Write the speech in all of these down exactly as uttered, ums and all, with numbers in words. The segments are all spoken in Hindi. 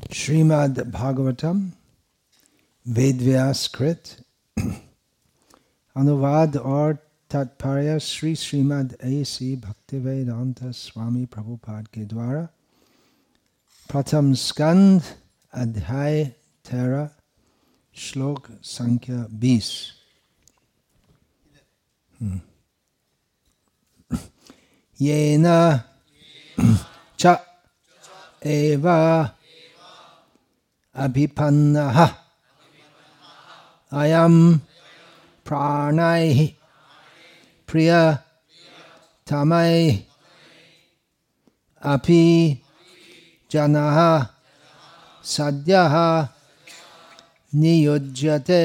Srimad Bhagavatam, Vedvyas Krit, Anuvad or Tatparya Sri Srimad A C Bhaktivedanta Swami Prabhupada के द्वारा प्रथम स्कंद अध्याय तेरह श्लोक संख्या बीस। येन च एवा अभिपन्नः अयं प्राणैः प्रियतमैः अपि जनः सद्यः नियुज्यते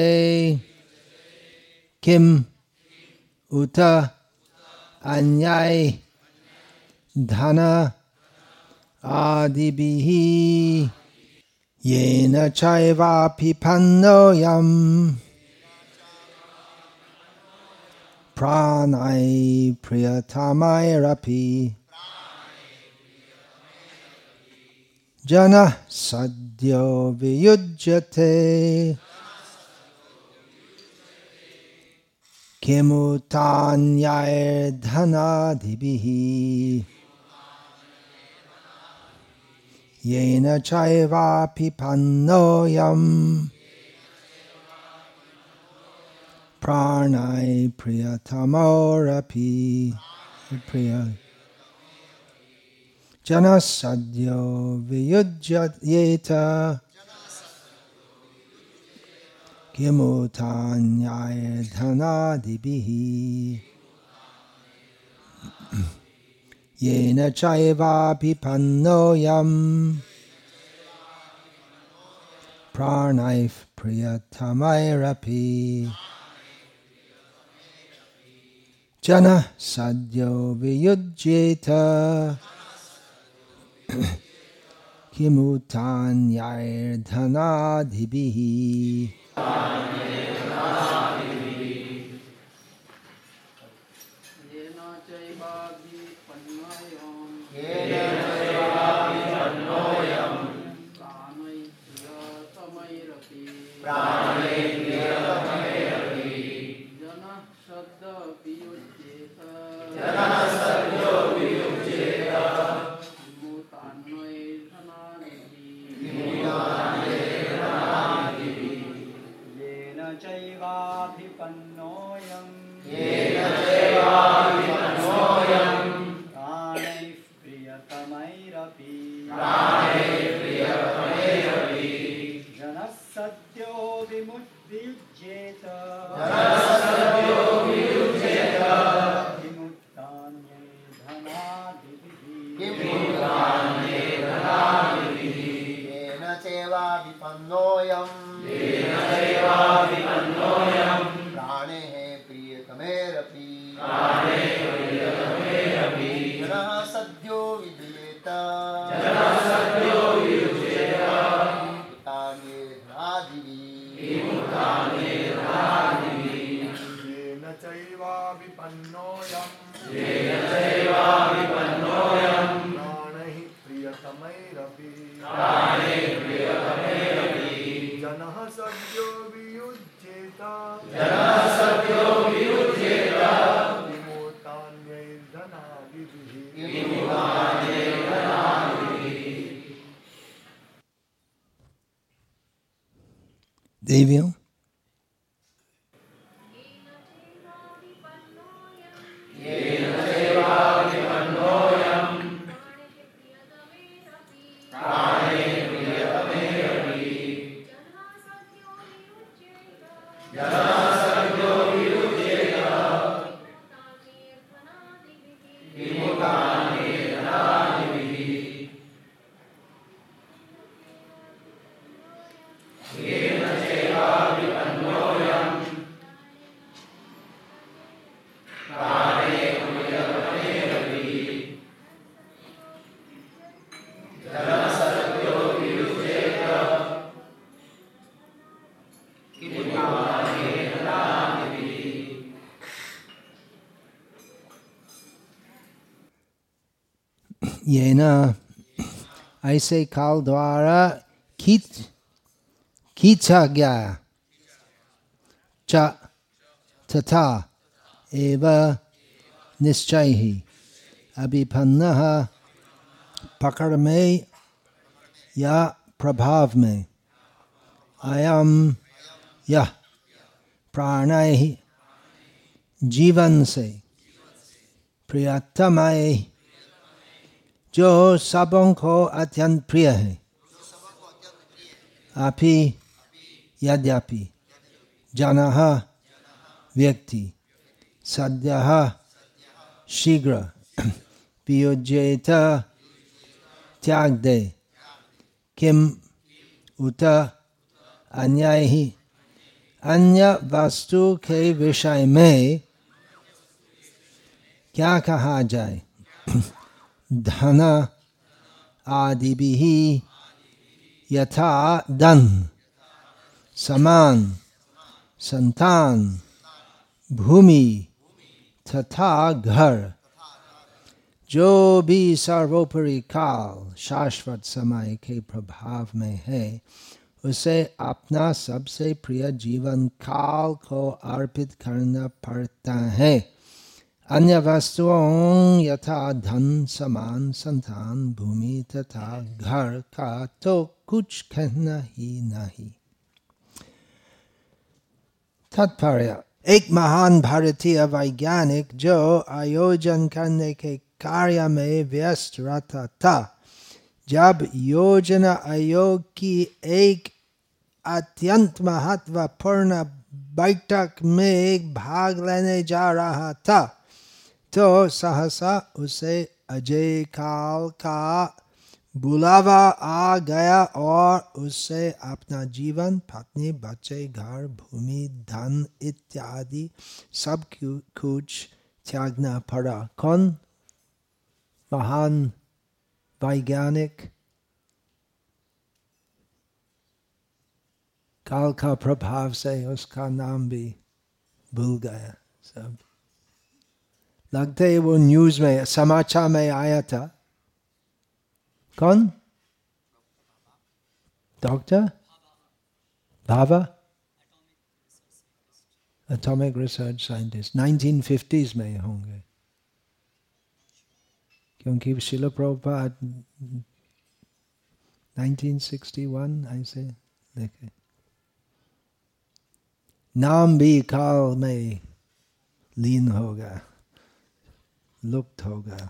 किम उत अन्यै धन आदिभिः येन चैवाभिपन्नोऽयं प्राणैः प्रियतमैरपि जनः सद्यो वियुज्यते किमुतान्यैर्धनादिभिः येन चैवाभिपन्नोऽयं प्राणैः प्रियतमोरपि प्रिय जनः सद्यो वियुज्येत किमुतान्यैर्धनादिभिः येन चैवाभिपन्नोऽयं प्राणैः प्रियतमैरपि जनः सद्यो वियुज्येत किमुतान्यैर्धनादिभिः। देवियों, येन ऐसे काल द्वारा खींच खींचा गया च तथा एव निश्चय ही अभिपन्नः पकड़ में या प्रभाव में अयम यह प्राणै जीवन से प्रियतम है जो सबों को अत्यंत प्रिय है अपि यद्यपि जनः व्यक्ति सद्यः शीघ्र वियुज्येत त्याग दे किम उत अन्याय ही अन्य वस्तु के विषय में क्या कहा जाए धन आदि भी यथा धन समान संतान भूमि तथा घर जो भी सर्वोपरि काल शाश्वत समय के प्रभाव में है उसे अपना सबसे प्रिय जीवन काल को अर्पित करना पड़ता है। अन्य वस्तुओं यथा धन समान संतान भूमि तथा घर का तो कुछ कहना ही नहीं। तात्पर्य एक महान भारतीय वैज्ञानिक जो आयोजन करने के कार्य में व्यस्त रहता था जब योजना आयोग की एक अत्यंत महत्वपूर्ण बैठक में भाग लेने जा रहा था तो सहसा उसे अजय काल का बुलावा आ गया और उससे अपना जीवन पत्नी बच्चे घर भूमि धन इत्यादि सब कुछ त्यागना पड़ा। कौन महान वैज्ञानिक काल का प्रभाव से उसका नाम भी भूल गया सब लगते वो न्यूज में समाचार में आया था। कौन doctor Bhabha atomic research scientist nineteen fifties में होंगे क्योंकि शिल प्रभुपाद नाइनटीन सिक्सटी वन ऐसे देखे नाम भी काल में लीन होगा लुप्त होगा।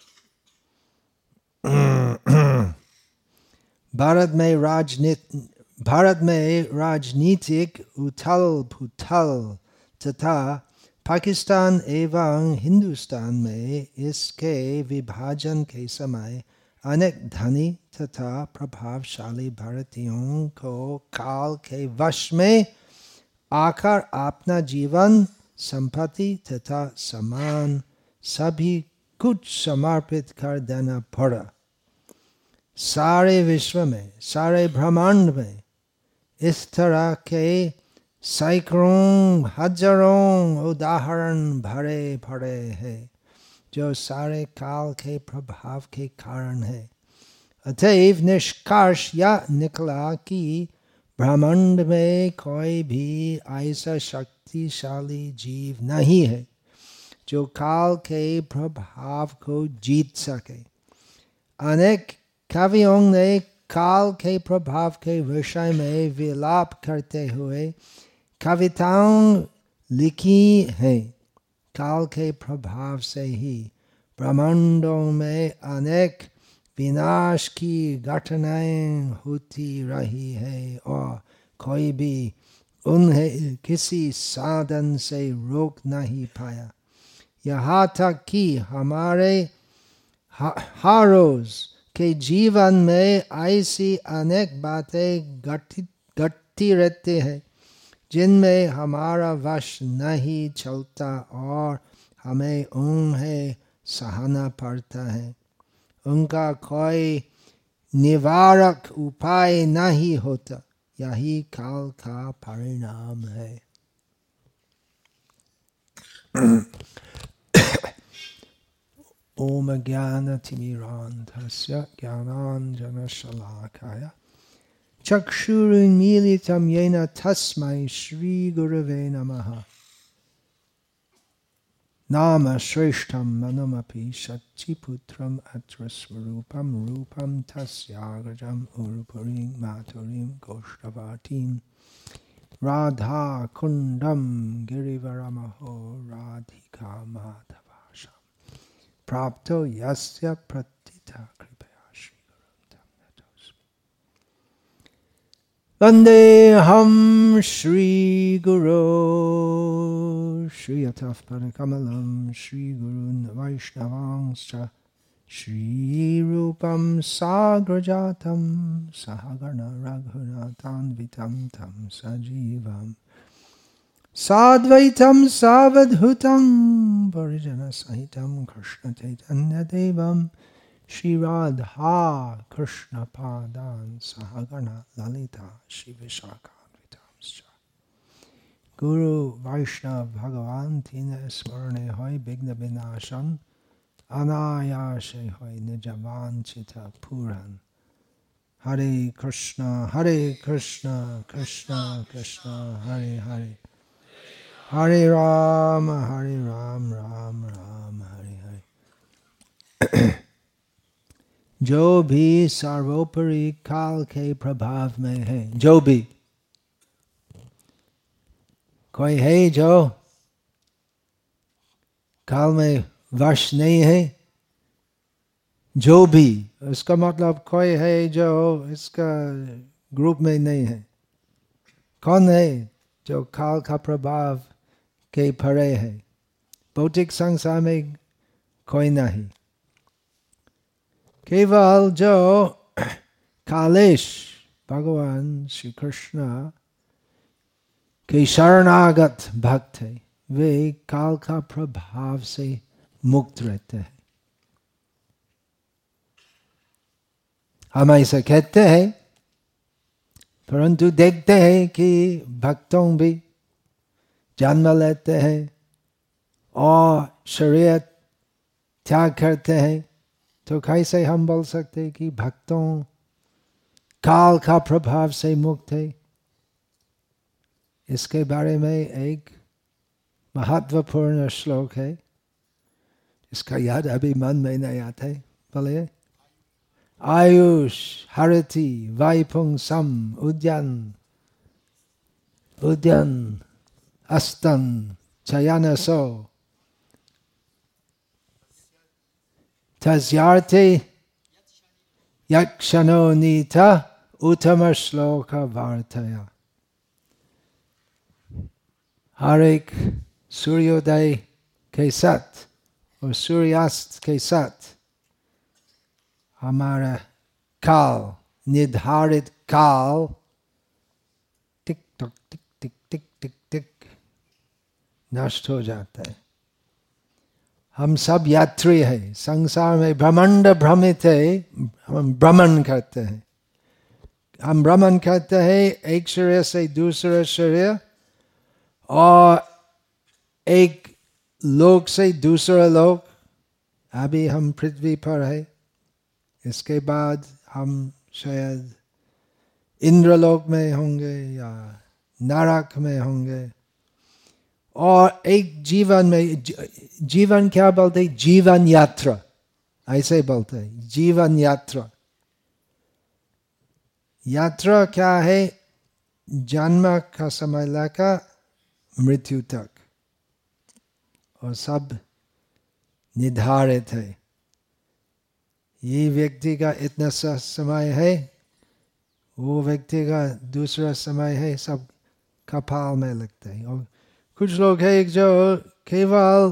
भारत में राजनीति भारत में राजनीतिक उथल पुथल तथा पाकिस्तान एवं हिंदुस्तान में इसके विभाजन के समय अनेक धनी तथा प्रभावशाली भारतीयों को काल के वश में आकर अपना जीवन संपत्ति तथा सम्मान सभी कुछ समर्पित कर देना पड़ा। सारे विश्व में सारे ब्रह्मांड में इस तरह के सैकड़ों हजारों उदाहरण भरे पड़े हैं जो सारे काल के प्रभाव के कारण है। अतएव निष्कर्ष यह निकला कि ब्रह्मांड में कोई भी ऐसा शक्तिशाली जीव नहीं है जो काल के प्रभाव को जीत सके। अनेक कवियों ने काल के प्रभाव के विषय में विलाप करते हुए कविताओं लिखी हैं। काल के प्रभाव से ही ब्रह्मांडों में अनेक विनाश की घटनाएं होती रही है और कोई भी उन्हें किसी साधन से रोक नहीं पाया। यहाँ तक कि हमारे हर रोज के जीवन में ऐसी अनेक बातें घटती रहती हैं जिनमें हमारा वश नहीं चलता और हमें उन्हें सहना पड़ता है। उनका कोई निवारक उपाय नहीं होता। यही काल का परिणाम है। ओम ज्ञानतिमिरान्धस्य ज्ञानाञ्जनशलाकाय चक्षुरुन्मीलितं येन तस्मै श्रीगुरवे नमः। नाम श्रेष्ठं मनमपि शच्चिपुत्रम् अत्र स्वरूपं रूपं तस्याग्रजम् उर्पुरीं मातुरीं गोष्ठवाटीं राधा कुण्डं गिरिवरमहो राधिका माधवाशं प्राप्तो यस्य प्रतिथा कृपया श्रीगुरुं तं नतोऽस्मि। वन्देऽहं श्रीगुरो श्रीयतः पदकमलं श्रीगुरून् वैष्णवांश्च श्रीरूपं साग्रजातं सहगण रघुनाथान्वितं तं सजीवं साद्वैतं सावधूतं परिजनसहितं कृष्णचैतन्यदेवं श्रीराधा कृष्णपादान् सहगण ललिता श्रीविशाखान्वितांश्च। गुरु वैष्णव भगवान तीन स्मरणे होय विघ्न विनाशन अनायासे होय निज वांछित पूरन। हरे कृष्णा हरे कृष्णा कृष्णा कृष्णा हरे हरे हरे राम हरे राम राम राम हरे हरे। जो भी सर्वोपरि काल के प्रभाव में है, जो भी कोई है जो काल में वश नहीं है, जो भी, उसका मतलब कोई है जो इसका ग्रुप में नहीं है। कौन है जो काल का प्रभाव के परे है? भौतिक संसार में कोई नहीं, केवल जो कालेश भगवान श्री कृष्ण के शरणागत भक्त है, वे काल का प्रभाव से मुक्त रहते हैं। हम ऐसा कहते हैं, परंतु देखते हैं कि भक्तों भी जन्म लेते हैं और शरीर त्याग करते हैं, तो कैसे हम बोल सकते हैं कि भक्तों काल का प्रभाव से मुक्त है? इसके बारे में एक महत्वपूर्ण श्लोक है, इसका याद अभी मन में नहीं आता है। बोलिए। आयुष हरति वैपुंसम उद्यान उद्यान अस्तन चयनसो तस्यार्थे यक्षणो नीता उत्तम श्लोक वार्तया। हर एक सूर्योदय के साथ और सूर्यास्त के साथ हमारा काल, निर्धारित काल टिक टक टिक टिक टिक टिक टिक नष्ट हो जाता है। हम सब यात्री हैं, संसार में ब्रह्मांड भ्रमित है, हम भ्रमण करते हैं। हम भ्रमण करते हैं एक शरीर से दूसरे शरीर और एक लोक से दूसरा लोक। अभी हम पृथ्वी पर है, इसके बाद हम शायद इंद्रलोक में होंगे या नरक में होंगे। और एक जीवन में, जीवन क्या बोलते? जीवन यात्रा, ऐसे बोलते हैं, जीवन यात्रा। यात्रा क्या है? जन्म का समय लेकर मृत्यु तक, और सब निर्धारित है। ये व्यक्ति का इतना सा समय है, वो व्यक्ति का दूसरा समय है, सब कपाल में लगता है। और कुछ लोग हैं जो केवल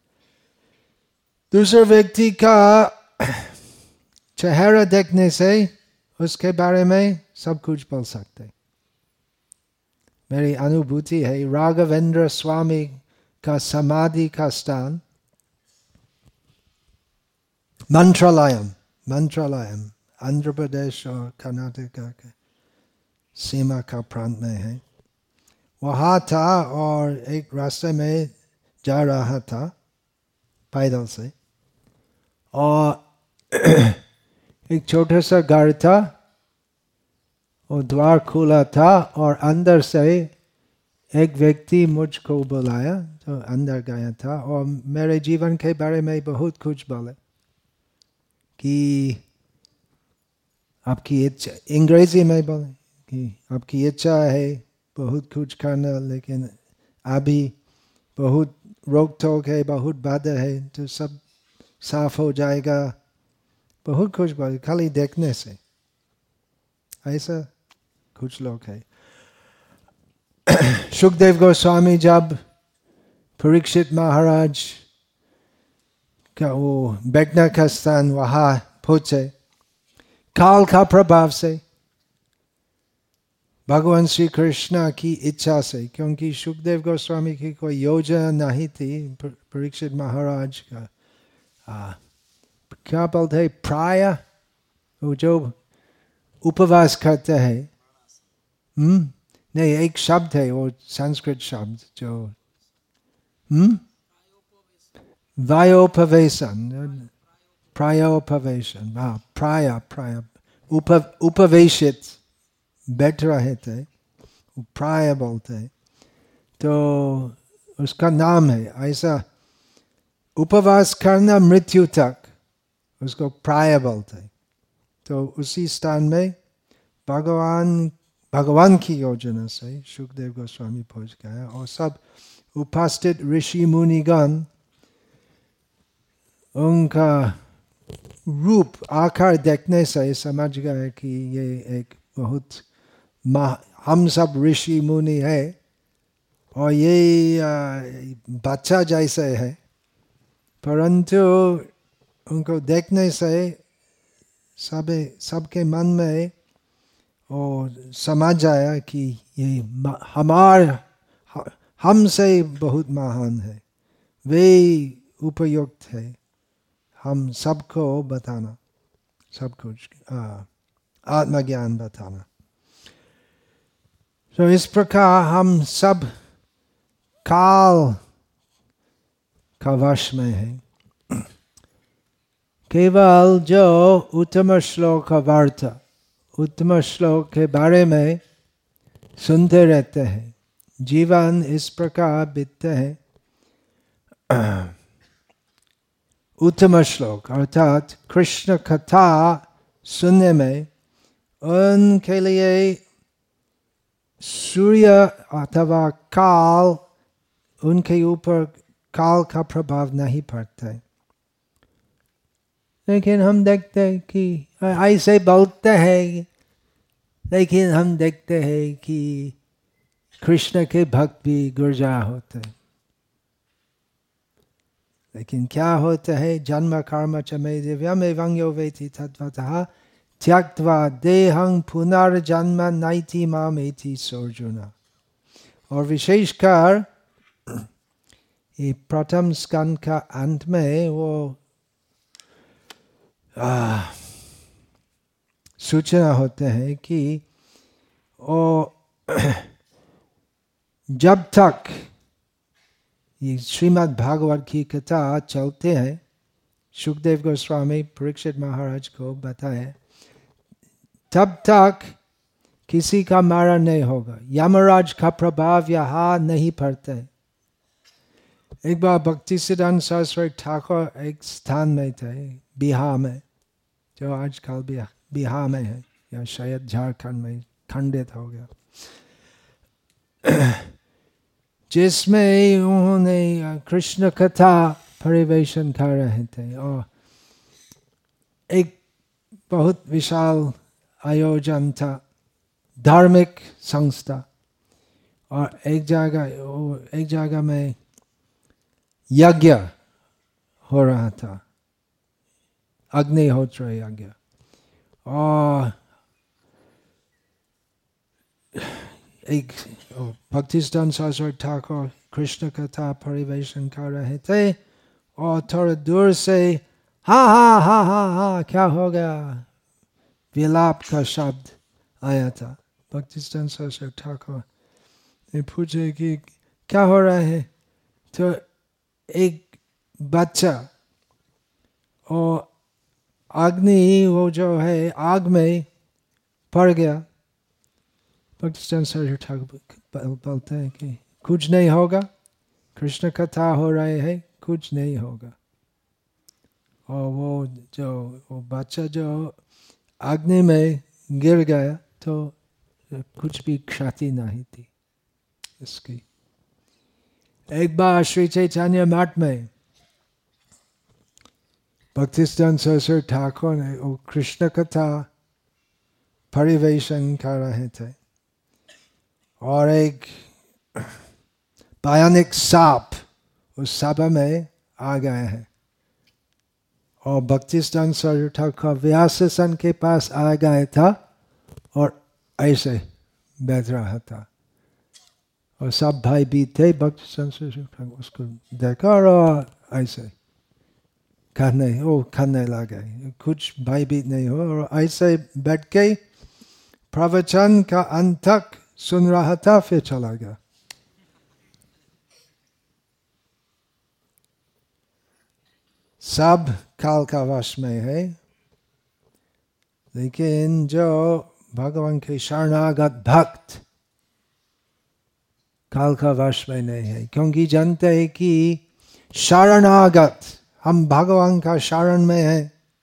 दूसरे व्यक्ति का चेहरा देखने से उसके बारे में सब कुछ बोल सकते हैं। मेरी अनुभूति है, राघवेंद्र स्वामी का समाधि का स्थान मंत्रालयम मंत्रालयम आंध्र प्रदेश और कर्नाटक के सीमा का प्रांत में है। वहाँ था और एक रास्ते में जा रहा था पैदल से, और एक छोटा सा घर था वो द्वार खुला था और अंदर से एक व्यक्ति मुझको बुलाया, तो अंदर गया था और मेरे जीवन के बारे में बहुत कुछ बोले कि आपकी इच्छा, अंग्रेजी में बोले कि आपकी इच्छा है बहुत कुछ करना, लेकिन अभी बहुत रोक टोक है, बहुत बाधा है, तो सब साफ हो जाएगा। बहुत कुछ बोले खाली देखने से। ऐसा कुछ लोग है। सुखदेव गोस्वामी जब परीक्षित महाराज का वो बैठने का स्थान वहाँ पहुँचे, काल का प्रभाव से, भगवान श्री कृष्ण की इच्छा से, क्योंकि सुखदेव गोस्वामी की कोई योजना नहीं थी, परीक्षित महाराज का आ, क्या बोलते हैं, प्राय वो जो उपवास करते हैं, हम्म नहीं, एक शब्द है वो संस्कृत शब्द जो हम्म वायोपवेशन, प्रायोपवेशन, हाँ प्राय प्राय उप उपवेशित बैठ रहे थे, प्राय बोलते, तो उसका नाम है ऐसा, उपवास करना मृत्यु तक, उसको प्राय बोलते। तो उसी स्थान में भगवान भगवान की योजना से सुखदेव गोस्वामी पहुंच गया और सब उपस्थित ऋषि मुनिगण उनका रूप आकार देखने से समझ गए कि ये एक बहुत हम सब ऋषि मुनि है और ये बच्चा जैसे है, परंतु उनको देखने से सब सबके मन में और समझ आया कि ये हमार हमसे बहुत महान है, वे उपयुक्त है हम सबको बताना, सब कुछ आत्मज्ञान बताना। तो इस प्रकार हम सब काल का वश में है। केवल जो उत्तम श्लोक वार्ता, उत्तम श्लोक के बारे में सुनते रहते हैं, जीवन इस प्रकार बीतते हैं। उत्तम श्लोक अर्थात कृष्ण कथा सुनने में उनके लिए सूर्य अथवा काल, उनके ऊपर काल का प्रभाव नहीं पड़ता है। लेकिन हम देखते हैं कि ऐसे बोलते हैं, लेकिन हम देखते हैं कि कृष्ण के भक्त भी गुर्जर होते हैं। लेकिन क्या होता है, जन्म कर्म च मे दिव्यम एवं यो वेति तद्वतः त्यक्त्वा देहं पुनर्जन्म नैति मामेति सोऽर्जुन। और विशेषकर ये प्रथम स्कंद का अंत में वो आ, सूचना होते हैं कि वो जब तक ये श्रीमद् भागवत की कथा चलते हैं, सुखदेव गोस्वामी परीक्षित महाराज को बताए, तब तक किसी का मरण नहीं होगा, यमराज का प्रभाव यहाँ नहीं पड़ता है। एक बार भक्तिसिद्धांत सरस्वती ठाकुर एक स्थान में थे, बिहार में, जो आजकल बिहार में है या शायद झारखंड में खंडित हो गया, जिसमें उन्होंने कृष्ण कथा परिवेशन कर रहे थे और एक बहुत विशाल आयोजन था, धार्मिक संस्था, और एक जगह एक जगह में यज्ञ हो रहा था, अग्निहोत्र यज्ञ, और एक भक्तिसिद्धांत सरस्वती ठाकुर कृष्ण कथा परिवेशन कर रहे थे और थोड़ा दूर से हा हा हा हा हा क्या हो गया, विलाप का शब्द आया था। भक्तिसिद्धांत सरस्वती ठाकुर ने पूछे कि क्या हो रहा है, तो एक बच्चा और अग्नि वो जो है आग में पड़ गया भक्तिसिद्धांत सरस्वती ठाकुर बोलते हैं कि कुछ नहीं होगा, कृष्ण कथा हो रहे है, कुछ नहीं होगा। और वो जो वो बच्चा जो अग्नि में गिर गया तो कुछ भी क्षति नहीं थी इसकी। एक बार श्री चैतन्य मठ में भक्तिसिद्धांत सरस्वती ठाकुर ने वो कृष्ण कथा परिवेशन कर रहे थे और एक भयानक सांप उस सभा में आ गए हैं और भक्तिसिद्धांत सरस्वती ठाकुर व्यासासन के पास आ गया था और ऐसे बैठ रहा था और सब भाई भी थे। भक्तिसिद्धांत सरस्वती ठाकुर उसको देखा और ऐसे खाने वो खाने लगे, कुछ भयभीत नहीं हो और ऐसे बैठ के प्रवचन का अंत तक सुन रहा था, फिर चला गया। सब काल का वश में है, लेकिन जो भगवान के शरणागत भक्त काल का वश में नहीं है, क्योंकि जानते हैं कि शरणागत हम भगवान का शरण में है।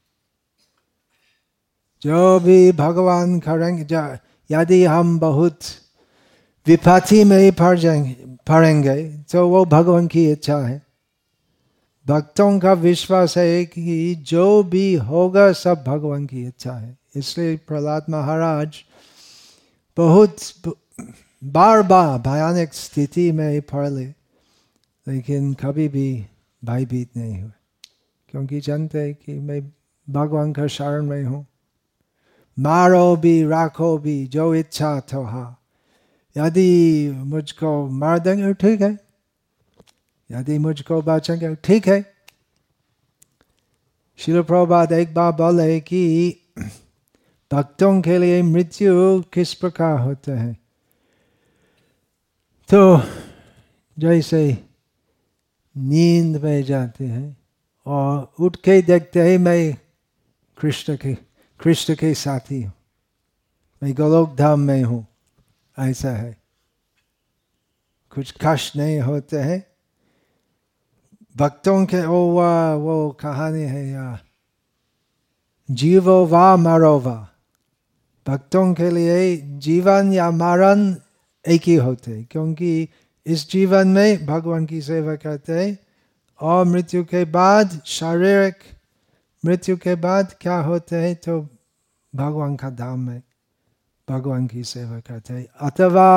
जो भी भगवान करेंगे, यदि हम बहुत विपत्ति में पड़ जाएंगे पड़ेंगे तो वो भगवान की इच्छा है। भक्तों का विश्वास है कि जो भी होगा सब भगवान की इच्छा है। इसलिए प्रहलाद महाराज बहुत बार बार भयानक स्थिति में पड़े, लेकिन कभी भी भयभीत नहीं हुए, क्योंकि जानते हैं कि मैं भगवान का शरण में हूँ। मारो भी राखो भी जो इच्छा तो हाँ, यदि मुझको मार देंगे ठीक है, यदि मुझको बचाएंगे ठीक है। श्रील प्रभुपाद एक बार बोले कि भक्तों के लिए मृत्यु किस प्रकार होता है, तो जैसे नींद में जाते हैं और उठ के देखते हैं मैं कृष्ण के कृष्ण के साथी हूँ, मैं गोलोक धाम में हूँ, ऐसा है। कुछ कष्ट नहीं होते हैं। भक्तों के ओ वो कहानी है या जीवो वा मरो वा, भक्तों के लिए जीवन या मरण एक ही होते, क्योंकि इस जीवन में भगवान की सेवा करते हैं और मृत्यु के बाद शारीरिक मृत्यु के बाद क्या होते हैं, तो भगवान का धाम में भगवान की सेवा करते हैं, अथवा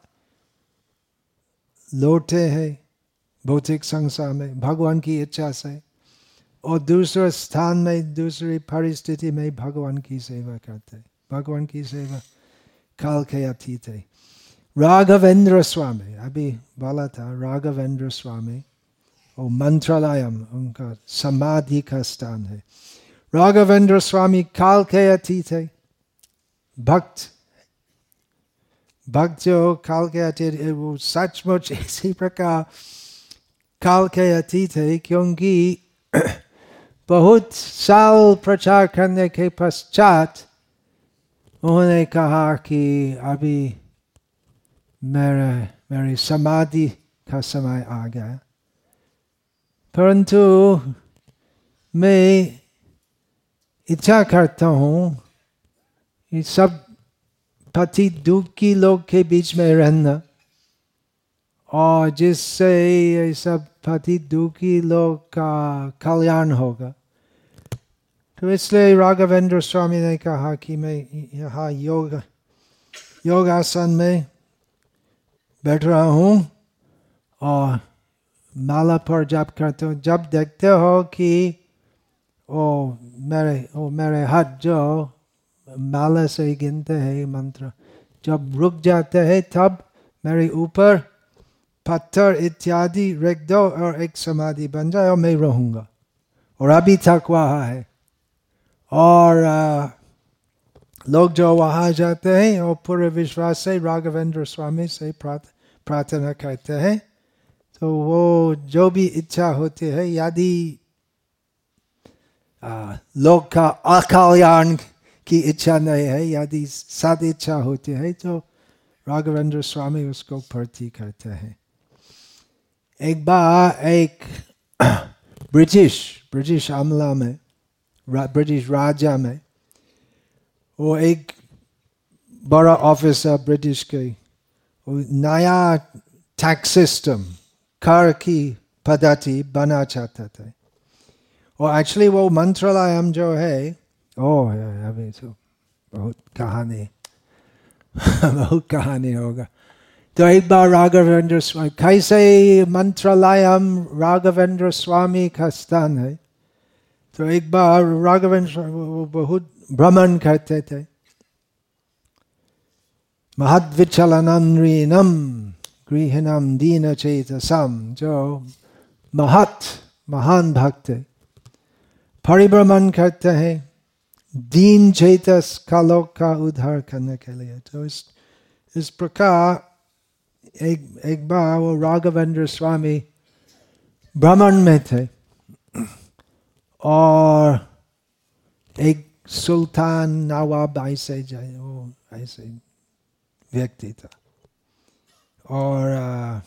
लौटते हैं भौतिक संसार में भगवान की इच्छा से और दूसरे स्थान में दूसरी परिस्थिति में भगवान की सेवा करते हैं। भगवान की सेवा काल के अतीत है। राघवेंद्र स्वामी अभी बोला था, राघवेंद्र स्वामी और मंत्रालयम उनका समाधि का स्थान है। राघवेंद्र स्वामी काल के अतीत है, भक्त भक्त जो काल के अतीत है वो सचमुच इसी प्रकार काल के अतीत है, क्योंकि बहुत साल प्रचार करने के पश्चात उन्होंने कहा कि अभी मेरे मेरी समाधि का समय आ गया, परंतु मैं इच्छा करता हूँ ये सब पति दुखी लोग के बीच में रहना, और जिससे ये सब पति दुखी लोग का कल्याण होगा। तो इसलिए राघवेंद्र स्वामी ने कहा कि मैं यहाँ योग योगासन में बैठ रहा हूँ और माला पर जाप करते हो। जब देखते हो कि ओ मेरे ओ मेरे हाथ जो माला से गिनते हैं मंत्र, जब रुक जाते हैं तब मेरे ऊपर पत्थर इत्यादि रख दो और एक समाधि बन जाए और मैं रहूँगा। और अभी तक वहाँ है। और आ, लोग जो वहाँ जाते हैं और पूरे विश्वास से राघवेंद्र स्वामी से प्रार्थना करते हैं, तो वो जो भी इच्छा होती है, यदि लोग का अकल्याण की इच्छा नहीं है, यदि सद इच्छा होती है, तो राघवेंद्र स्वामी उसको भर्ती करते हैं। एक बार एक ब्रिटिश ब्रिटिश अमला में, ब्रिटिश राजा में, वो एक बड़ा ऑफिसर ब्रिटिश के, वो नया टैक्स सिस्टम, कर की पद्धति बना चाहता था। और एक्चुअली वो मंत्रालय जो है, ओह अभी तो बहुत कहानी बहुत कहानी होगा। तो एक बार राघवेंद्र स्वामी, कैसे मंत्रालयम राघवेंद्र स्वामी का स्थान है, तो एक बार राघवेंद्र स्वामी बहुत भ्रमण करते थे। महद्विचलनम गृहिणम दीन चेतसम, जो महत महान भक्त परिभ्रमण करते हैं दीन चेतस का लोक का उद्धार करने के लिए। तो इस इस प्रकार एक एक बार वो राघवेंद्र स्वामी भ्रमण में थे और एक सुल्तान नवाब ऐसे जाए, वो ऐसे व्यक्ति था और आ,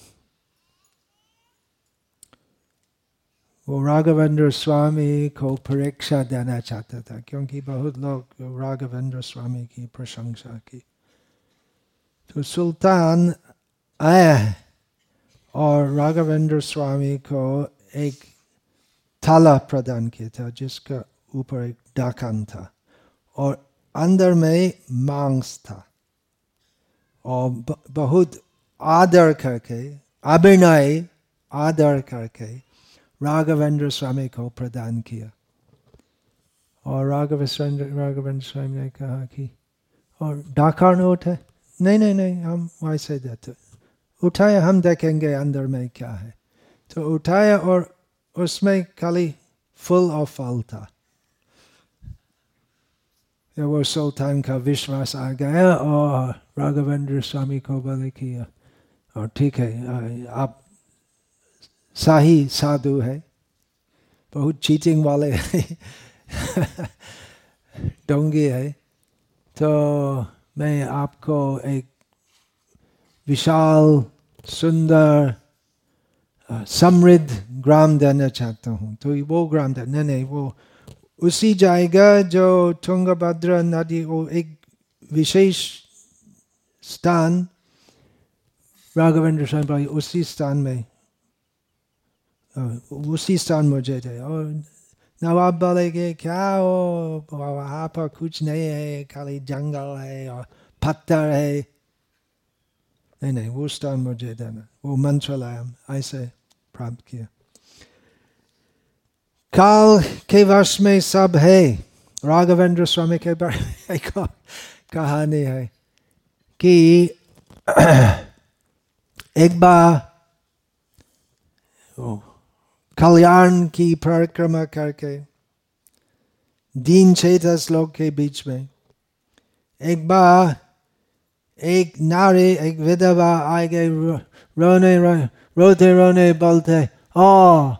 वो राघवेंद्र स्वामी को परीक्षा देना चाहता था, क्योंकि बहुत लोग राघवेंद्र स्वामी की प्रशंसा की। तो सुल्तान आया और राघवेंद्र स्वामी को एक थाला प्रदान किया था, जिसका ऊपर एक ढक्कन था और अंदर में मांस था, और बहुत आदर करके, अभिनय आदर करके राघवेंद्र स्वामी को प्रदान किया। और राघवेंद्र राघवेंद्र स्वामी ने कहा कि और ढक्कन उठे, नहीं नहीं नहीं हम वैसे देते, उठाए हम देखेंगे अंदर में क्या है। तो उठाया और उसमें खाली फूल और फल था। वो सुल्तान का विश्वास आ गया और राघवेंद्र स्वामी को बोले किया, और ठीक है आप सही साधु है, बहुत चीटिंग वाले डोंगी है, तो मैं आपको एक विशाल सुंदर समृद्ध ग्राम देना चाहता हूँ। तो वो ग्राम था, नहीं नहीं वो उसी जाएगा जो तुंगभद्रा नदी, वो एक विशेष स्थान राघवेंद्र स्वामी उसी स्थान में, उसी स्थान मुझे थे। और नवाब बोले कि क्या हो वहाँ पर कुछ नहीं है, खाली जंगल है और पत्थर है, नहीं नहीं वो स्थान मुझे देना। वो मंत्रालय ऐसे प्राप्त किया। काल के वर्ष में सब है। राघवेंद्र स्वामी के बारे में एक कहानी है कि एक बार कल्याण की परिक्रमा करके दीन चेतस लोग के बीच में एक बार एक नारी, एक विधवा आ गई, रोने रोते रोने बोलते, ओ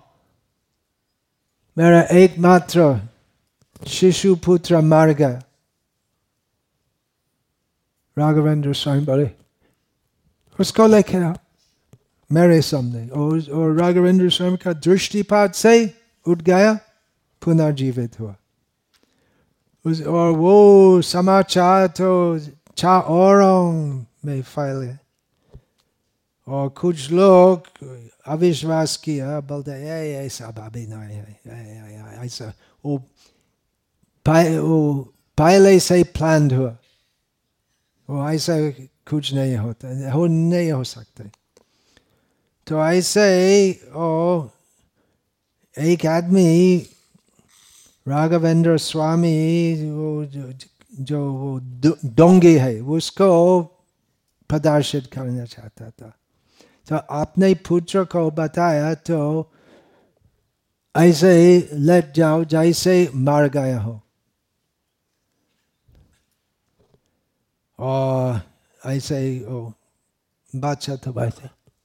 मेरा एकमात्र शिशु पुत्र मर गया। राघवेंद्र स्वामी बोले उसको लेके आओ मेरे सामने, और, और राघवेंद्र स्वामी का दृष्टिपात से उठ गया, पुनर्जीवित हुआ। उस और वो समाचार तो चारों में फैले और कुछ लोग अविश्वास किया, बोलते ये ऐसा अभी नहीं है, ऐसा वो पहले से प्लान हुआ, वो ऐसा कुछ नहीं होता, हो नहीं हो सकता। तो ऐसे ओ एक आदमी राघवेंद्र स्वामी वो जो, जो वो डोंगी है उसको प्रदर्शित करना चाहता था। तो अपने पुत्र को बताया, तो ऐसे लेट जाओ जैसे मर गया हो, और ऐसे ओ बच्चा तो वैसे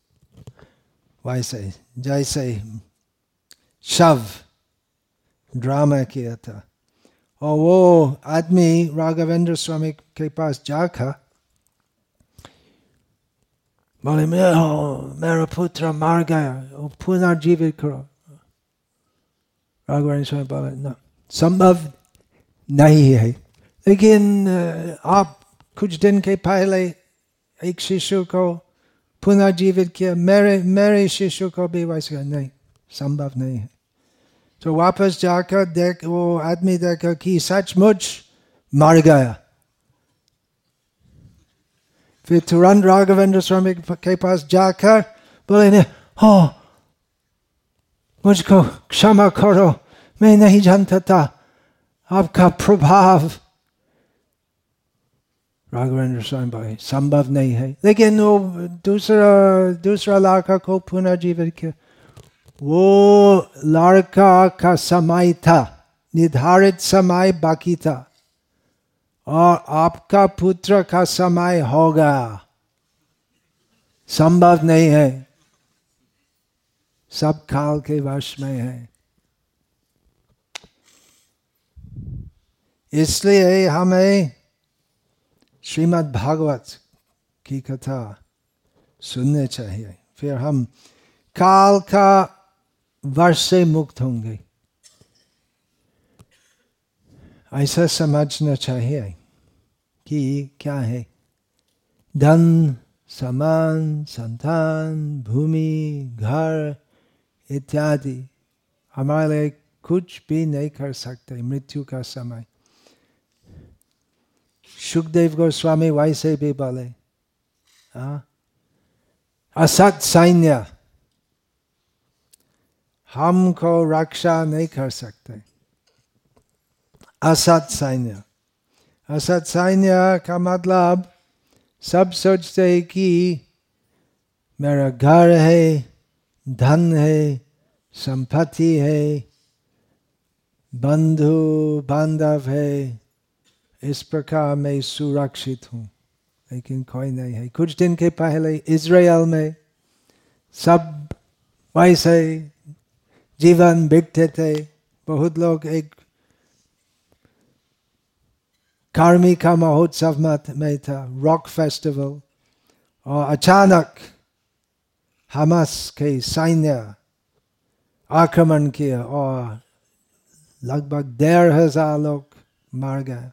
वैसे जैसे शव ड्रामा किया था। और वो आदमी राघवेंद्र स्वामी के पास जाकर बोले मेरा पुत्र मर गया, पुनर्जीवित करो। राघवेंद्र स्वामी बोले न, संभव नहीं है। लेकिन आप कुछ दिन के पहले एक शिशु को पुनर्जीवित किया, मेरे मेरे शिशु को भी वैसे नहीं, संभव नहीं है। तो वापस जाकर देख, वो आदमी देखा कि सचमुच मर गया। फिर तुरंत राघवेंद्र स्वामी के पास जाकर बोले ने, हो मुझको क्षमा करो, मैं नहीं जानता था आपका प्रभाव। राघवेंद्र स्वामी बोले संभव नहीं है। लेकिन वो दूसरा दूसरा लड़का को पुनर्जीवित किया। वो लड़का का समय था, निर्धारित समय बाकी था, और आपका पुत्र का समय होगा, संभव नहीं है, सब काल के वश में है। इसलिए हमें श्रीमद् भागवत की कथा सुनने चाहिए, फिर हम काल का वश से मुक्त होंगे। ऐसा समझना चाहिए कि क्या है, धन, सामान, संतान, भूमि, घर इत्यादि हमारे लिए कुछ भी नहीं कर सकते मृत्यु का समय। सुखदेव गोस्वामी वैसे भी बोले, असत सैन्य हमको रक्षा नहीं कर सकते। असत सैन्य, असत सैन्य का मतलब सब सोचते हैं कि मेरा घर है, धन है, संपत्ति है, बंधु बांधव है, इस प्रकार मैं सुरक्षित हूँ। लेकिन कोई नहीं है। कुछ दिन के पहले इज़राइल में सब वैसे जीवन बिकते थे। बहुत लोग एक कार्मी का महोत्सव में था, रॉक फेस्टिवल, और अचानक हमास के सैन्य आक्रमण किया और लगभग डेढ़ हजार लोग मार गए।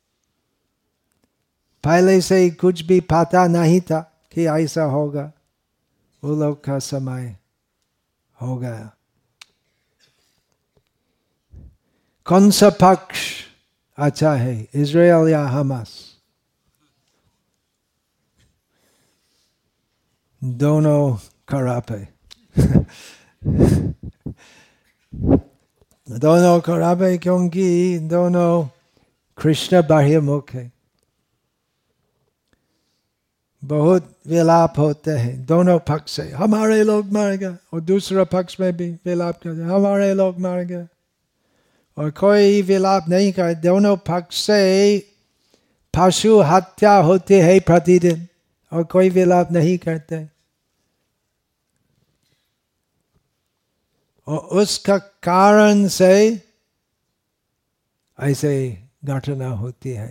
पहले से ही कुछ भी पता नहीं था कि ऐसा होगा, वो लोग का समय हो गया। कौन सा पक्ष अच्छा है, इज़राइल या हमास? दोनों खराब है। दोनों खराब है क्योंकि दोनों कृष्ण बाह्यमुख है। बहुत विलाप होते हैं दोनों पक्ष से, हमारे लोग मार गए, और दूसरा पक्ष में भी विलाप करते हैं, हमारे लोग मार गए, और कोई विलाप नहीं करे। दोनों पक्ष से पशु हत्या होती है प्रतिदिन, और कोई विलाप नहीं करते। और उसका कारण से ऐसे घटना होती है।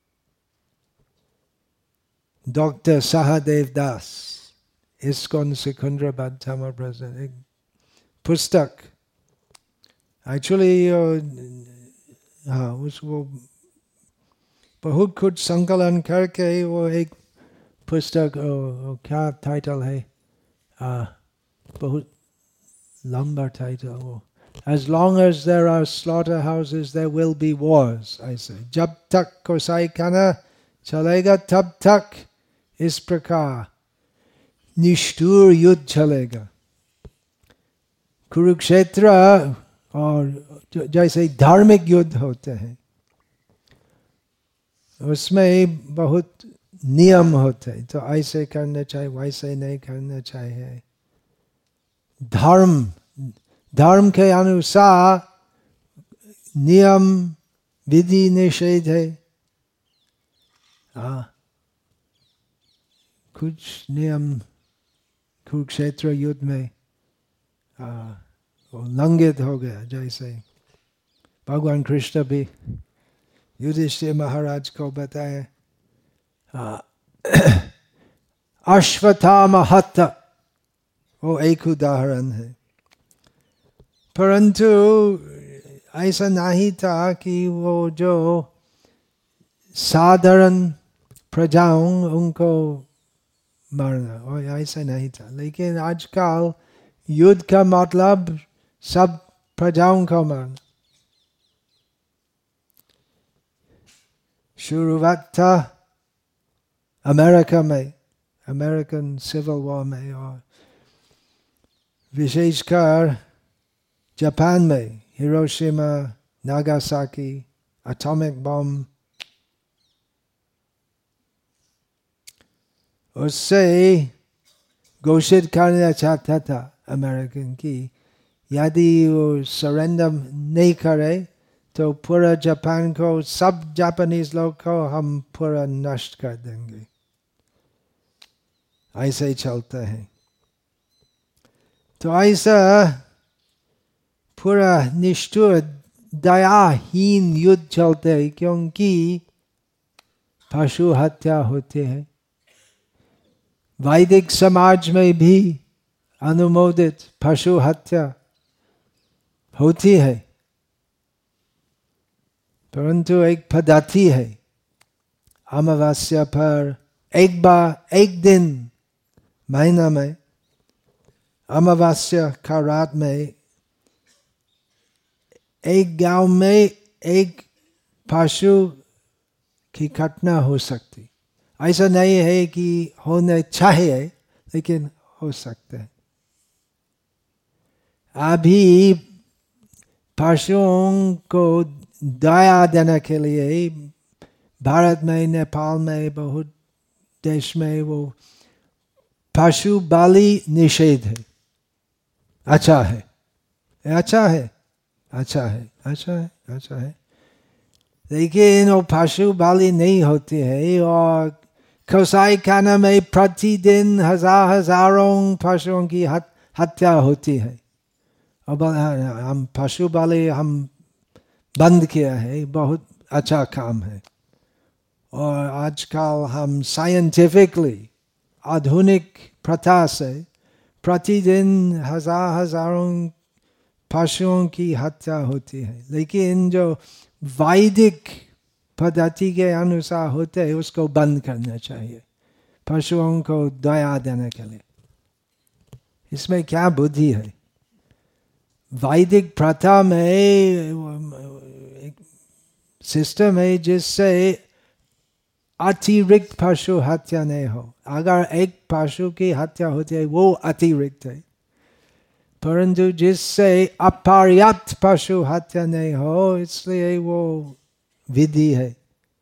Doctor Sahadev Das, ISKCON Secunderabad Dham president, एक पुस्तक एक्चुअली हाँ उसको बहुत कुछ संकलन करके वो एक पुस्तक, ओ, क्या टाइटल है, आ, बहुत लंबा टाइटल वो, As long as there are slaughterhouses, there will be wars, I say. जब तक कोसाई खाना चलेगा तब तक इस प्रकार निष्ठुर युद्ध चलेगा। कुरुक्षेत्र और जैसे धार्मिक युद्ध होते हैं उसमें बहुत नियम होते हैं, तो ऐसे करना चाहिए, वैसे नहीं करना चाहिए। धर्म धर्म के अनुसार नियम विधि निषेध है। हाँ, कुछ नियम कुरुक्षेत्र युद्ध में उल्लंघित हो गया, जैसे भगवान कृष्ण भी युधिष्ठिर महाराज को बताए, अश्वत्थामा हत्या, वो एक उदाहरण है। परंतु ऐसा नहीं था कि वो जो साधारण प्रजाओं उनको मारना, और ऐसा नहीं था। लेकिन आजकल युद्ध का मतलब सब प्रजाओं को मारना। शुरुआत था अमेरिका में, अमेरिकन सिविल वॉर में, और विशेषकर जापान में हिरोशिमा, नागासाकी, एटॉमिक बम। उससे घोषित करना चाहता था अमेरिकन की यदि वो सरेंडर नहीं करे तो पूरा जापान को, सब जापानीज लोग को हम पूरा नष्ट कर देंगे। ऐसे ही चलता है। तो ऐसा पूरा निष्ठुर दयाहीन युद्ध चलते है, क्योंकि पशु हत्या होते हैं। वैदिक समाज में भी अनुमोदित पशु हत्या होती है, परंतु एक पद्धति है। अमावस्या पर एक बार, एक दिन महीना में, अमावस्या का रात में एक गांव में एक पशु की घटना हो सकती। ऐसा नहीं है कि होने चाहिए, लेकिन हो सकते हैं। अभी पशुओं को दया देने के लिए भारत में, नेपाल में, बहुत देश में वो पशु बलि निषेध है। अच्छा है, अच्छा है, अच्छा है, अच्छा है, अच्छा है। लेकिन वो पशु बलि नहीं होती है, और कसाई खाना में प्रतिदिन हजार हजारों पशुओं की हत्या होती है। अब हम पशु बलि हम बंद किया है, बहुत अच्छा काम है। और आजकल हम साइंटिफिकली आधुनिक प्रथा से प्रतिदिन हजार हजारों पशुओं की हत्या होती है। लेकिन जो वैदिक पद्धति के अनुसार होते हैं उसको बंद करना चाहिए, पशुओं को दया देने के लिए। इसमें क्या बुद्धि है? वैदिक प्रथा में एक सिस्टम है जिससे अतिरिक्त पशु हत्या नहीं हो। अगर एक पशु की हत्या होती है वो अतिरिक्त है, परंतु जिससे अपर्याप्त पशु हत्या नहीं हो, इसलिए वो विधि है।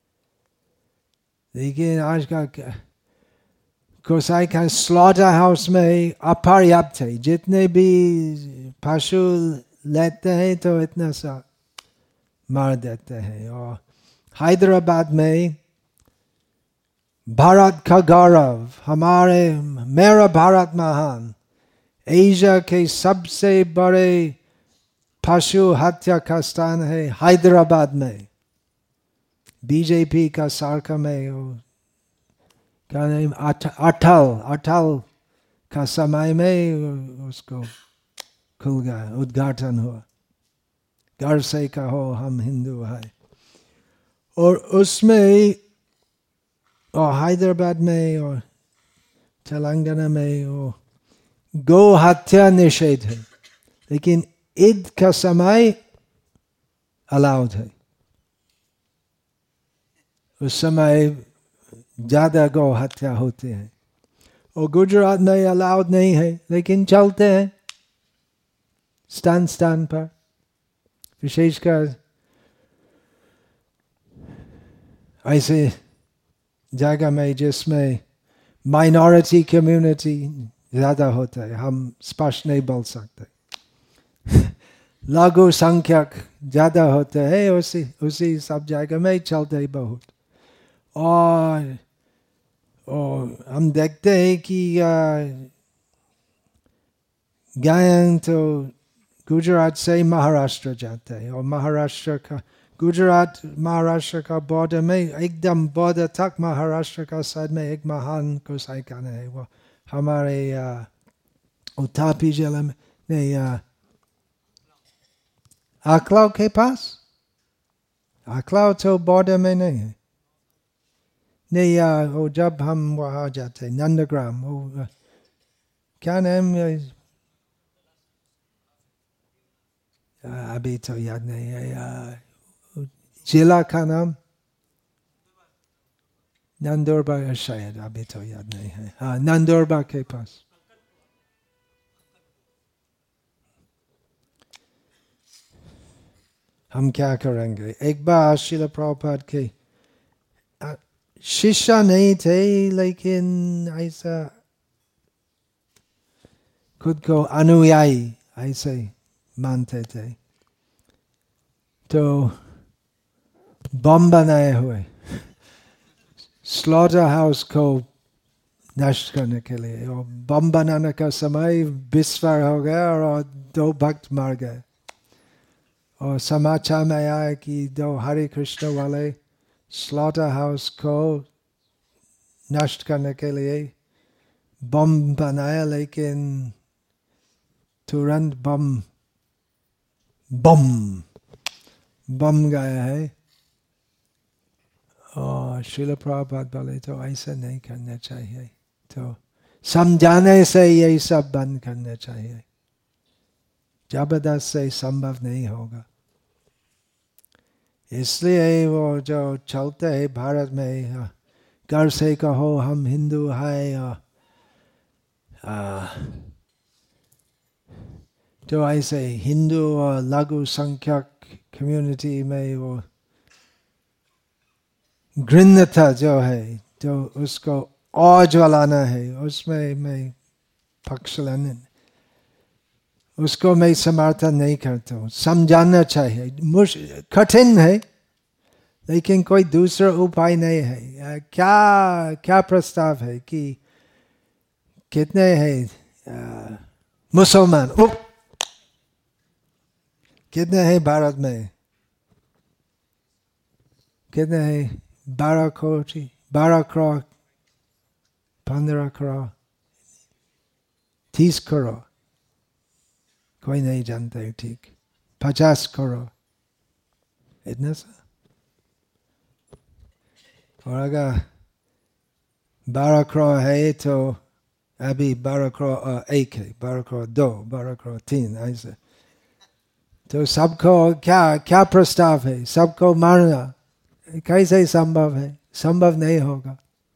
लेकिन आज का कसाई का स्लॉटर हाउस में अपर्याप्त है, जितने भी पशु लेते हैं तो इतना सा मार देते हैं। और हैदराबाद में भारत का गौरव, हमारे मेरा भारत महान, एशिया के सबसे बड़े पशु हत्या का स्थान है हैदराबाद में। बीजेपी का सरकार में क्या नाम, अटल अटल का समय में उसको खुल गया, उद्घाटन हुआ। घर से कहो हम हिंदू हैं। और उसमें, और हैदराबाद में और तेलंगाना में और गौ हत्या निषेध है, लेकिन ईद का समय अलाउड है। उस समय ज्यादा गौ हत्या होती है। और गुजरात में अलाउड नहीं है, लेकिन चलते हैं स्थान स्थान पर, विशेषकर ऐसे जगह में जिसमें माइनॉरिटी कम्युनिटी ज्यादा होता है। हम स्पष्ट नहीं बोल सकते। लघु संख्यक ज्यादा होते हैं, उसी उसी सब जगह में चलते बहुत। और, और हम देखते हैं कि गायन तो गुजरात से महाराष्ट्र जाते हैं, और महाराष्ट्र का गुजरात महाराष्ट्र का बॉर्डर में एकदम बॉर्डर तक महाराष्ट्र का साइड में एक महान गोसाई खाना है। वो हमारे तापी जिले में नहीं, आकलाव के पास, आकलाव तो बॉर्डर में नहीं है। नहीं, वो जब हम वहाँ जाते नंदग्राम, वो क्या नाम अभी तो याद नहीं है, जिला का नाम नंदुरबार शायद, अभी तो याद नहीं है। हाँ, नंदुरबार के पास। हम क्या करेंगे, एक बार श्रील प्रभुपाद के शिष्य नहीं थे, लेकिन ऐसा खुद को अनुयायी ऐसे मानते थे, तो बम बनाए हुए स्लॉटर हाउस को नष्ट करने के लिए, और बम बनाने का समय विस्फोट हो गया और दो भक्त मार गए। और समाचार में आया कि दो हरे कृष्ण वाले स्लॉटर हाउस को नष्ट करने के लिए बम बनाया, लेकिन तुरंत बम बम बम गया है। और श्रील प्रभुपाद बोले तो ऐसा नहीं करना चाहिए, तो समझाने से यही सब बंद करना चाहिए, जबरदस्त से संभव नहीं होगा। इसलिए वो जो चलते हैं भारत में, घर से कहो हम हिंदू हैं, तो ऐसे हिंदू और लघु संख्यक कम्युनिटी में वो घृण्यता जो है, तो उसको और ज्वलाना है, उसमें मैं पक्ष लेने, उसको मैं समर्थन नहीं करता हूँ। समझाना चाहिए, कठिन है, लेकिन कोई दूसरा उपाय नहीं है। क्या क्या प्रस्ताव है कि कितने हैं मुसलमान, कितने हैं भारत में, कितने हैं, बारह कोटी, बारह करोड़, पंद्रह करोड़, तीस करोड़, कोई नहीं जानता है, ठीक, पचास करोड़, इतना सा। और अगर बारह करोड़ है तो अभी बारह करोड़ एक है, बारह करोड़ दो, बारह करोड़ तीन, ऐसे। तो सबको क्या क्या प्रस्ताव है, सबको मारना कैसे संभव है? संभव नहीं होगा।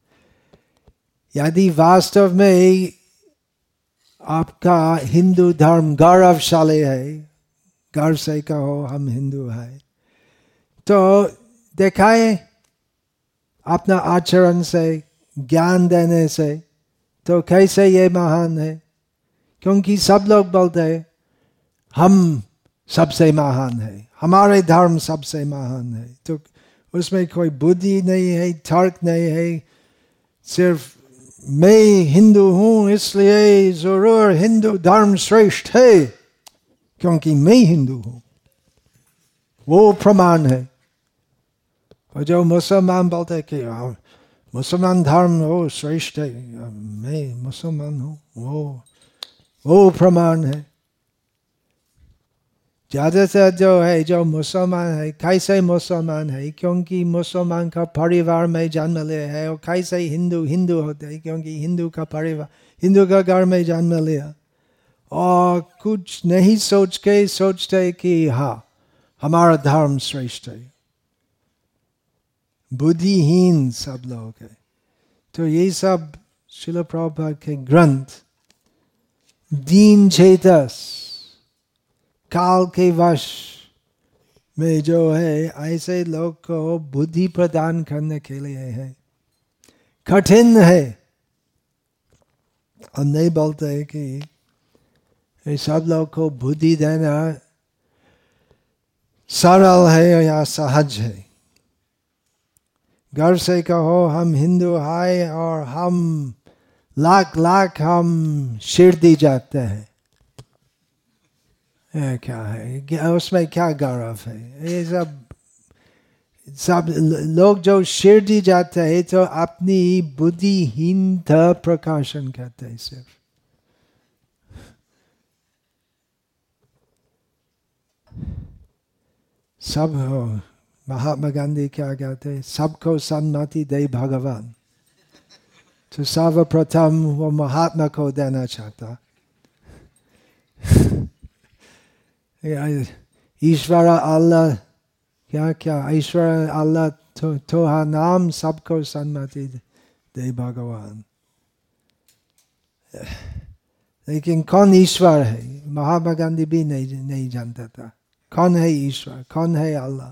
यदि वास्तव में आपका हिंदू धर्म गौरवशाली है, गर्व से कहो हम हिंदू हैं, तो दिखाए अपना आचरण से, ज्ञान देने से, तो कैसे ये महान है। क्योंकि सब लोग बोलते हैं हम सबसे महान है, हमारे धर्म सबसे महान है, तो उसमें कोई बुद्धि नहीं है, तर्क नहीं है, सिर्फ मैं हिंदू हूँ इसलिए जरूर हिंदू धर्म श्रेष्ठ है, क्योंकि मैं हिंदू हूँ, वो प्रमाण है। और जो मुसलमान बोलते हैं कि मुसलमान धर्म वो श्रेष्ठ है, मैं मुसलमान हूँ, वो वो प्रमाण है। ज्यादातर जो है जो मुसलमान है, कैसे मुसलमान है? क्योंकि मुसलमान का परिवार में जन्म लिया है। और कैसे हिंदू हिंदू होते हैं? क्योंकि हिंदू का परिवार, हिंदू का घर में जन्म लिया। और कुछ नहीं सोच के सोचते कि हाँ हमारा धर्म श्रेष्ठ है। बुद्धिहीन सब लोग है। तो ये सब श्रील प्रभुपाद के ग्रंथ दीन चेतस काल के वश में जो है, ऐसे लोग को बुद्धि प्रदान करने के लिए है। कठिन है, हम नहीं बोलते है कि ये सब लोग को बुद्धि देना सरल है या सहज है। घर से कहो हम हिंदू हैं और हम लाख लाख हम शिरडी जाते हैं, क्या है, क्या उसमें क्या गौरव है? ये सब सब लोग जो शिरडी जाते हैं तो अपनी बुद्धिहीनता प्रकाशन करते हैं सिर्फ। सब हो, महात्मा गांधी क्या कहते, सबको सन्मति दे भगवान। तो सर्वप्रथम वो महात्मा को देना चाहता। ईश्वर अल्लाह क्या क्या ईश्वर अल्लाह तो, तो हा नाम सबको सन्मति दे भगवान। लेकिन कौन ईश्वर है महात्मा गांधी भी नहीं नहीं जानता था। कौन है ईश्वर, कौन है अल्लाह?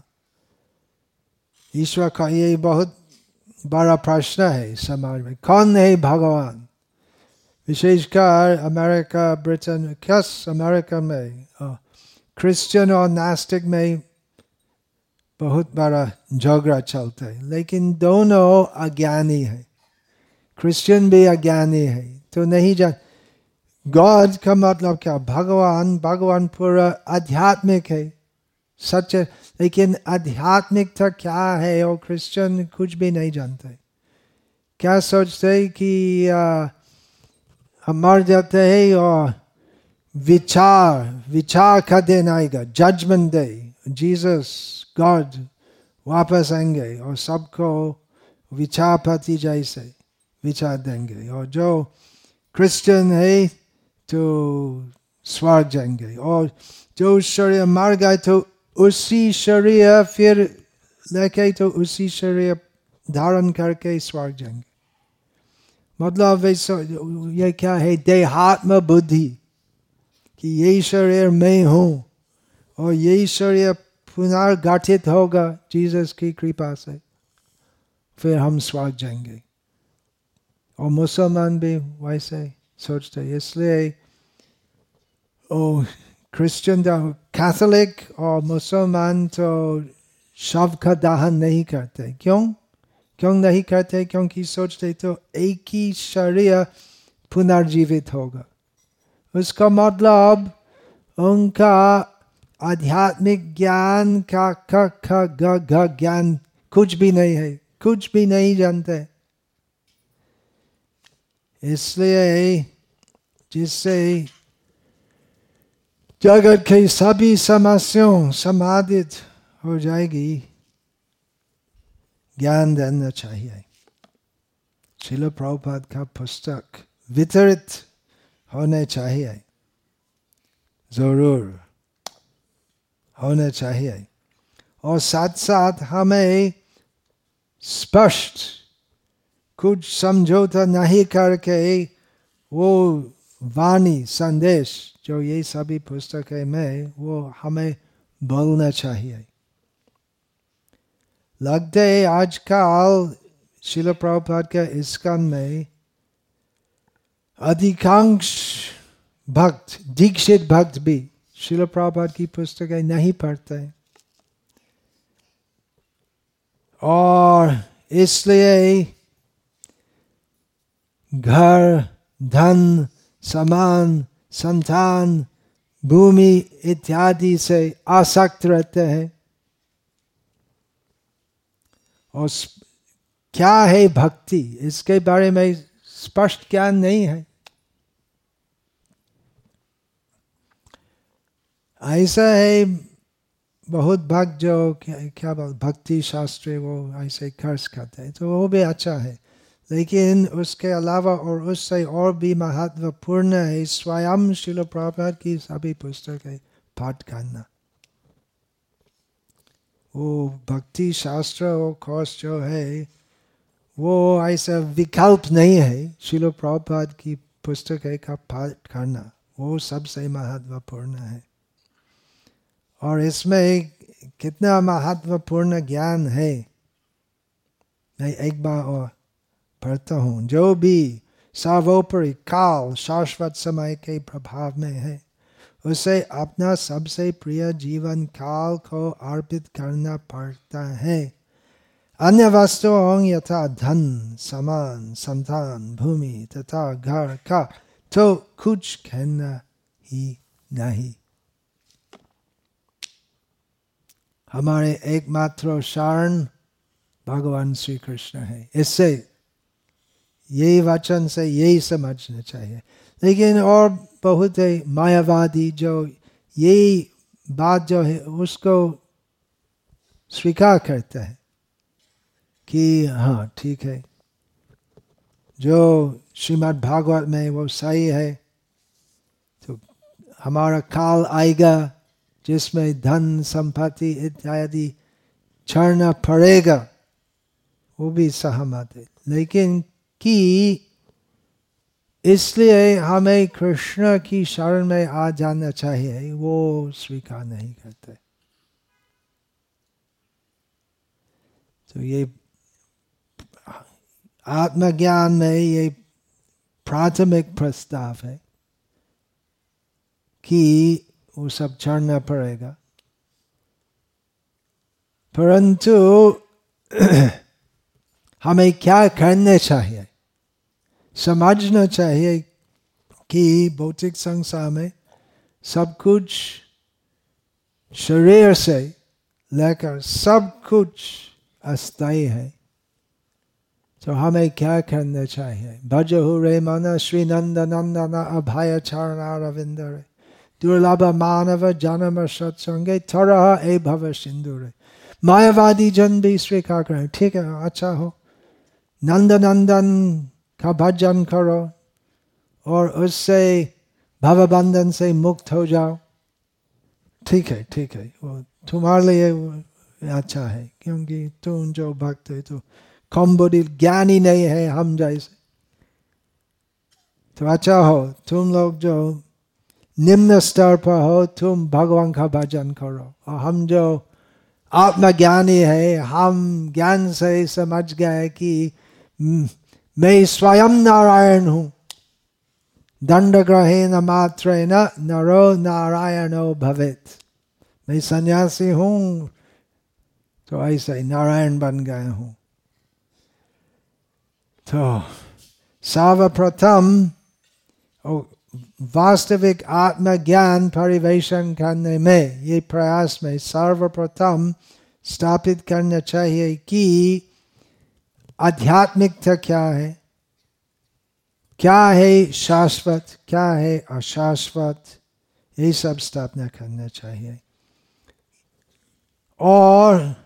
ईश्वर का ये बहुत बड़ा प्रश्न है समाज में। कौन है भगवान? विशेषकर अमेरिका, ब्रिटेन, खास अमेरिका में क्रिश्चियन और नास्तिक में बहुत बड़ा झगड़ा चलता है। लेकिन दोनों अज्ञानी है। क्रिश्चियन भी अज्ञानी है तो नहीं जान। गॉड का मतलब क्या? भगवान। भगवान पूरा आध्यात्मिक है, सच है। लेकिन आध्यात्मिकता क्या है और क्रिश्चियन कुछ भी नहीं जानते। क्या सोचते कि आ, हम मर जाते हैं और विचार विचार का दिन आएगा, जजमेंट डे, जीसस गॉड वापस आएंगे और सबको विचारपति जैसे विचार देंगे। और जो क्रिश्चियन है तो स्वर्ग जाएंगे, और जो शरीर मर गए तो उसी शरीर फिर लेके तो उसी शरीर धारण करके स्वर्ग जाएंगे। मतलब वैसा ये क्या है? देहात्म बुद्धि कि यही शरीर मैं हूँ और यही शरीर पुनर्गठित होगा जीसस की कृपा से, फिर हम स्वर्ग जाएंगे। और मुसलमान भी वैसे सोचते। इसलिए ओ क्रिश्चियन कैथोलिक और मुसलमान तो शव का दहन नहीं करते। क्यों क्यों नहीं करते? क्योंकि सोचते तो एक ही शरीर पुनर्जीवित होगा। उसका मतलब उनका आध्यात्मिक ज्ञान का ख ख ग घ ज्ञान कुछ भी नहीं है, कुछ भी नहीं जानते। इसलिए जिससे जगत के सभी समस्याओं समाधित हो जाएगी, ज्ञान देना चाहिए। श्रील प्रभुपाद का पुस्तक वितरित होने चाहिए, जरूर होने चाहिए। और साथ साथ हमें स्पष्ट कुछ समझौता नहीं करके वो वाणी संदेश जो ये सभी पुस्तकें में वो हमें बोलना चाहिए। लगते है आजकल श्रील प्रभुपाद के इस्कॉन में अधिकांश भक्त, दीक्षित भक्त भी श्रील प्रभुपाद की पुस्तकें नहीं पढ़ते, और इसलिए घर, धन, सामान, संतान, भूमि इत्यादि से आसक्त रहते हैं। और क्या है भक्ति, इसके बारे में स्पष्ट ज्ञान नहीं है। ऐसा है बहुत भक्त जो क्या, क्या बोल भक्ति शास्त्री वो ऐसे खर्च करते हैं तो वो भी अच्छा है। लेकिन उसके अलावा और उससे और भी महत्वपूर्ण है स्वयं श्रील प्रभुपाद की सभी पुस्तकें पाठ करना। वो भक्ति शास्त्र वो कोर्स जो है वो ऐसा विकल्प नहीं है। श्रील प्रभुपाद की पुस्तकें का पाठ करना वो सबसे महत्वपूर्ण है। और इसमें कितना महत्वपूर्ण ज्ञान है, मैं एक बार और पढ़ता हूँ। जो भी सर्वोपरि काल शाश्वत समय के प्रभाव में है उसे अपना सबसे प्रिय जीवन काल को अर्पित करना पड़ता है। अन्य वस्तुओं यथा धन, सामान, संतान, भूमि तथा घर का तो कुछ कहना ही नहीं। हमारे एकमात्र शरण भगवान श्री कृष्ण है। इससे यही वचन से यही समझना चाहिए। लेकिन और बहुत है मायावादी जो यही बात जो है उसको स्वीकार करते हैं कि हाँ ठीक है, जो श्रीमद् भागवत में वो सही है, तो हमारा काल आएगा जिसमें धन संपत्ति इत्यादि छोड़ना पड़ेगा, वो भी सहमत है। लेकिन कि इसलिए हमें कृष्ण की शरण में आ जाना चाहिए, वो स्वीकार नहीं करते। तो ये आत्मज्ञान में ये प्राथमिक प्रस्ताव है कि वो सब छोड़ना पड़ेगा। परंतु हमें क्या करना चाहिए, समझना चाहिए कि भौतिक संसार में सब कुछ शरीर से लेकर सब कुछ अस्थायी है। तो हमें क्या करना चाहिए? भजहु रे मन श्री नंद नंदन अभय चरणारविंद रे, दुर्लभ मानव जन्म सत्संगे तरह ए भव सिंधु रे। मायावादी जन भी स्वीकार करें, ठीक है, अच्छा हो, नंद नंदन का भजन करो और उससे भवबंधन से मुक्त हो जाओ। ठीक है ठीक है, वो तुम्हारे लिए अच्छा है, क्योंकि तुम जो भक्त है तो कम बुद्धि ज्ञानी नहीं है हम जैसे। तो अच्छा हो, तुम लोग जो निम्न स्तर पर हो तुम भगवान का भजन करो, और हम जो आत्मज्ञानी है हम ज्ञान से समझ गए कि मैं स्वयं नारायण हूँ, दंड ग्रहेण मात्रेण नरो नारायणो भवेत्। मैं सन्यासी हूँ तो ऐसे नारायण बन गया हूँ। तो सर्वप्रथम वास्तविक आत्मज्ञान परिवेशन करने में, ये प्रयास में सर्वप्रथम स्थापित करना चाहिए कि आध्यात्मिकता क्या है, क्या है शाश्वत, क्या है अशाश्वत, ये सब स्थापना करना चाहिए। और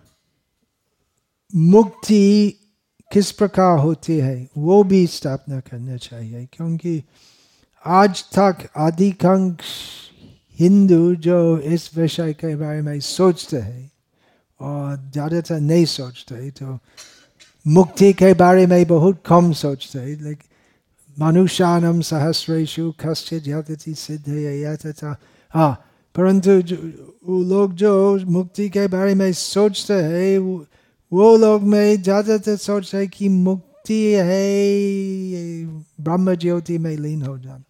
मुक्ति किस प्रकार होती है वो भी स्थापना करना चाहिए, क्योंकि आज तक अधिकांश हिंदू जो इस विषय के बारे में सोचते हैं और ज़्यादातर नहीं सोचते, तो मुक्ति के बारे में बहुत कम सोचते हैं। लेकिन मनुष्यानम सहस्रेषु कश्चित् यतति सिद्धये यतता, हाँ, परंतु वो लोग जो मुक्ति के बारे में सोचते हैं वो, वो लोग में ज़्यादातर सोचते हैं कि मुक्ति है ब्रह्म ज्योति में लीन हो जाना।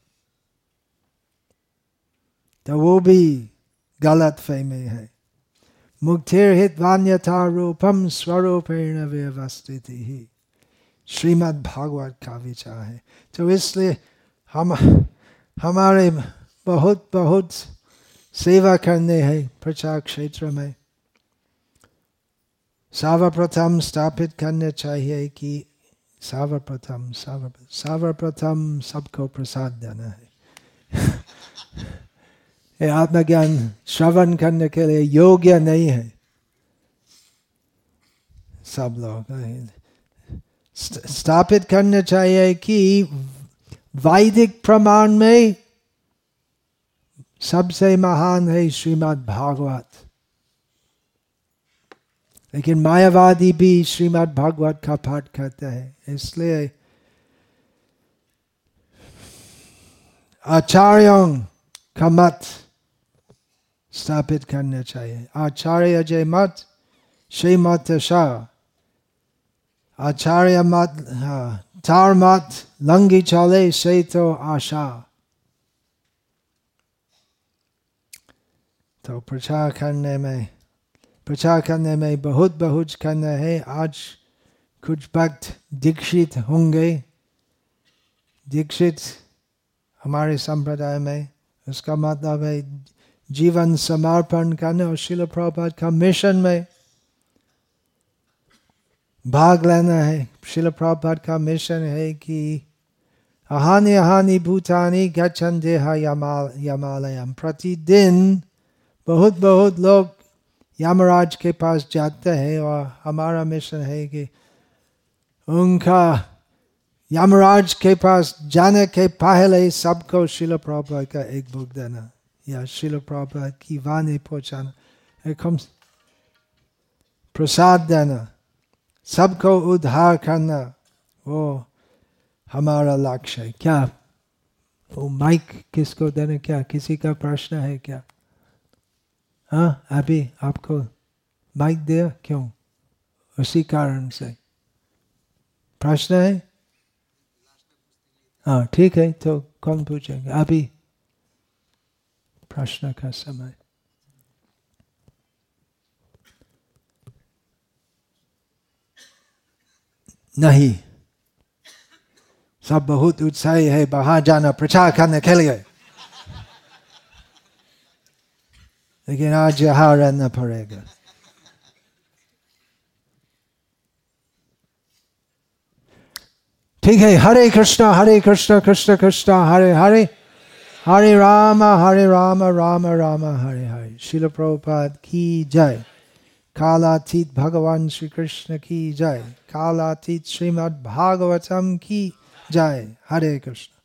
तो वो भी गलत फहमी है। मुक्तिर्हित्वान्यथा रूपम स्वरूपेण व्यवस्थितिः, श्रीमद् भागवत का विचार है। तो इसलिए हम हमारे बहुत बहुत सेवा करने हैं प्रचार क्षेत्र में। सर्वप्रथम स्थापित करना चाहिए कि सर्वप्रथम सर्वप्रथम सबको प्रसाद देना है। ये आत्मज्ञान श्रवण करने के लिए योग्य नहीं है सब लोग। स्थापित करना चाहिए कि वैदिक प्रमाण में सबसे महान है श्रीमद् भागवत। लेकिन मायावादी भी श्रीमद् भागवत का पाठ करते हैं, इसलिए आचार्यों का मत स्थापित करना चाहिए। आचार्य जय मत श्री मत शाह, आचार्य मत तार मत लंगी चले से तो आशा। तो प्रचार करने में प्रचार करने में बहुत बहुत करना है। आज कुछ भक्त दीक्षित होंगे, दीक्षित हमारे संप्रदाय में उसका मतलब है जीवन समर्पण करने और श्रील प्रभुपाद का मिशन में भाग लेना है। श्रील प्रभुपाद का मिशन है कि अहानि अहानि भूतानि गच्छन्ति यमालयम। प्रतिदिन बहुत बहुत लोग यमराज के पास जाते हैं और हमारा मिशन है कि उनका यमराज के पास जाने के पहले सबको श्रील प्रभुपाद का एक बुक देना या श्रील प्रभुपाद की वाणी पहुंचाना, एक हम प्रसाद देना, सबको उद्धार करना, वो हमारा लक्ष्य है। क्या वो माइक किसको देना? क्या किसी का प्रश्न है क्या? हाँ, अभी आपको माइक दिया क्यों? उसी कारण से प्रश्न है? हाँ ठीक है, तो कौन पूछेंगे? अभी प्रश्न का समय। नहीं, सब बहुत उत्साही है बाहर जाना प्रचार करने के लिए, लेकिन आज यहाँ रहना पड़ेगा। ठीक है, हरे कृष्णा हरे कृष्णा कृष्ण कृष्ण हरे हरे, हरे राम हरे राम राम राम हरे हरे। श्रील प्रभुपाद की जय। कालातीत भगवान श्री कृष्ण की जय। कालातीत श्रीमद् भागवतम की जय। हरे कृष्ण।